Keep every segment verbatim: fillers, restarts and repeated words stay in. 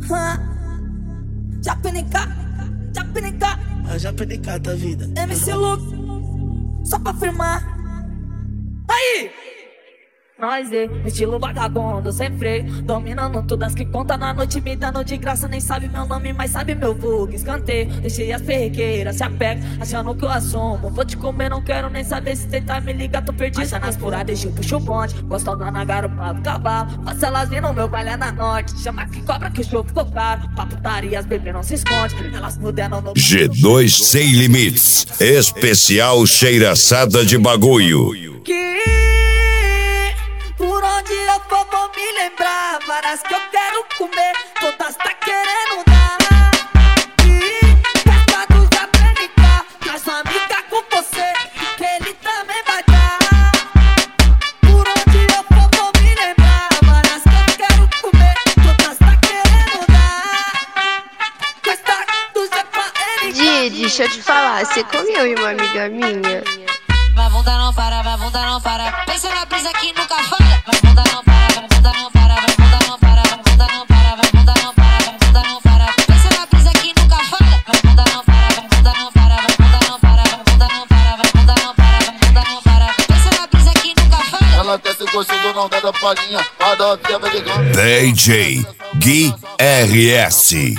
Ah, Japinica, Japinica, A Japinica da vida. M C Luke, só pra firmar. Aí! Nós é estilo vagabundo, sem freio, dominando todas que conta na noite, me dando de graça. Nem sabe meu nome, mas sabe meu vulgo. Escanteio, deixei as perrequeiras, se apega, achando que eu assumo. Vou te comer, não quero nem saber se tentar me ligar, tô perdido. Acha nas furadas, eu puxo o bonde, gostosa na garupa do cavalo. Faça elas vir no meu baile é na norte, chama que cobra que o show ficou caro. Pra putaria as bebês não se esconde, elas puderam no... G dois Sem Limites, especial cheiraçada de bagulho. Que por onde eu for vou me lembrar, várias que eu quero comer, todas tá querendo dar. E festa do Japinica, traz sua amiga com você, que ele também vai dar. Por onde eu for vou me lembrar, várias que eu quero comer, todas tá querendo dar. Festa do Japinica. Didi, deixa eu te falar, você comeu em uma amiga minha? Vai bunda não para, vai bunda não para. Pensa na brisa que nunca falha. Vai bunda não para, vai bunda não para, vai bunda não para, vai bunda não para, vai bunda não para, vai bunda não para. Pensa na brisa que nunca falha. Vai bunda não para, vai bunda não para, vai bunda não para, vai bunda não para, vai bunda não para, vai bunda não para. Pensa na brisa que nunca falha. Ela quer ser gostinho, não dá da palhinha. Vai dar uma pia, vai ligando. D J Gui R S.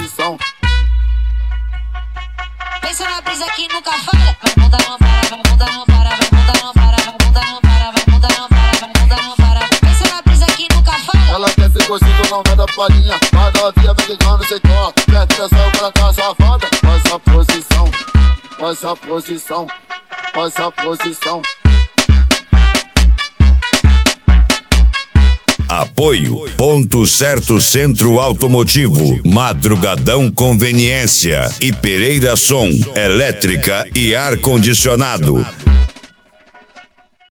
Pensa na brisa que nunca falha. Vai bunda não para, vai bunda não para, vai bunda não para, vai bunda não para, vai bunda não para, vai bunda não para. Pensa na brisa que nunca falha. Ela quer ser gostinho, não dá da palhinha. Vai dar uma pia, vai ligando, cê toca. Presta atenção pra cá, safada. Faz a posição, faz a posição, faz a posição. Apoio Ponto Certo Centro Automotivo, Madrugadão Conveniência e Pereira Som, Elétrica e Ar Condicionado.